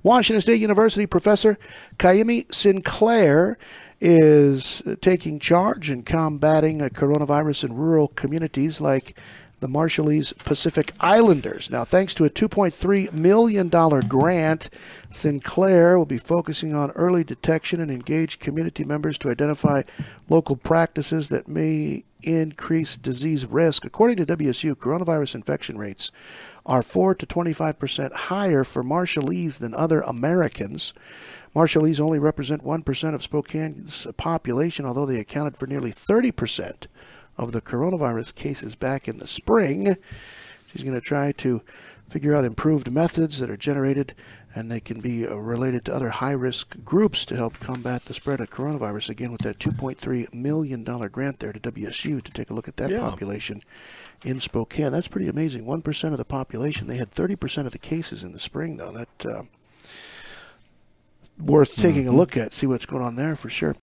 Washington State University professor Kayemi Sinclair is taking charge in combating coronavirus in rural communities like the Marshallese Pacific Islanders. Now, thanks to a $2.3 million grant, Sinclair will be focusing on early detection and engage community members to identify local practices that may increase disease risk. According to WSU, coronavirus infection rates are 4 to 25% higher for Marshallese than other Americans. Marshallese only represent 1% of Spokane's population, although they accounted for nearly 30% of the coronavirus cases back in the spring. She's going to try to figure out improved methods that are generated and they can be related to other high-risk groups to help combat the spread of coronavirus. Again, with that $2.3 million grant there to WSU to take a look at that population in Spokane. That's pretty amazing. 1% of the population. They had 30% of the cases in the spring, though. That worth taking a look at, see what's going on there for sure.